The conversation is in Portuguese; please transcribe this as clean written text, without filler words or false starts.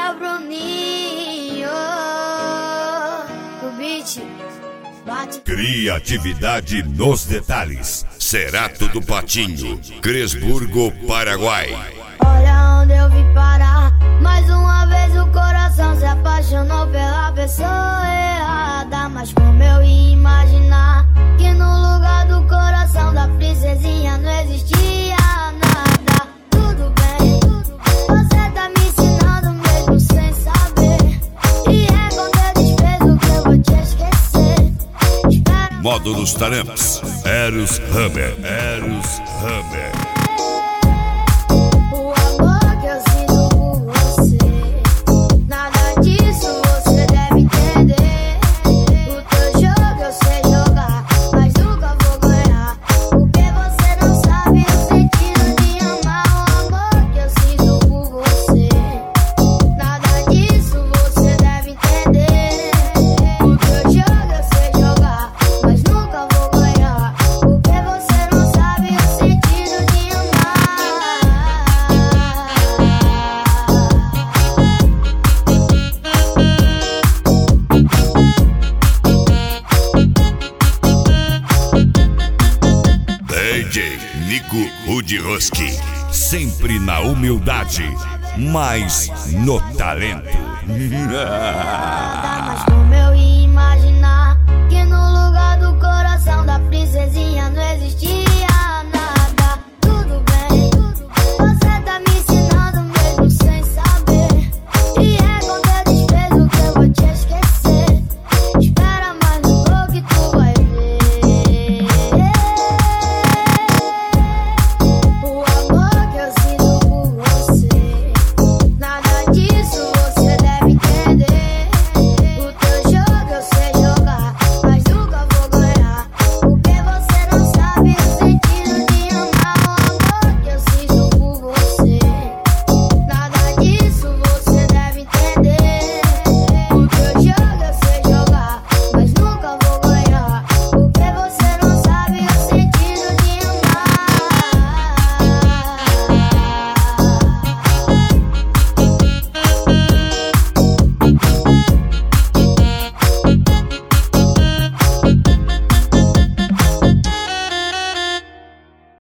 é o Bruninho. O beat bate. Criatividade nos detalhes. Cerato do Patinho, Cresburgo, Paraguai. Olha onde eu vim parar. Mais uma vez o coração se apaixonou pela pessoa errada. Mas como eu ia imaginar que no lugar do coração da princesinha não existia nada. Tudo bem, você tá me ensinando mesmo sem saber. E é com teu desprezo que eu vou te esquecer. Módulos Taramps, Eros Hammer, Eros Hammer. DJ Nico Rudiroski, sempre na humildade, mas no talento. Mas como eu ia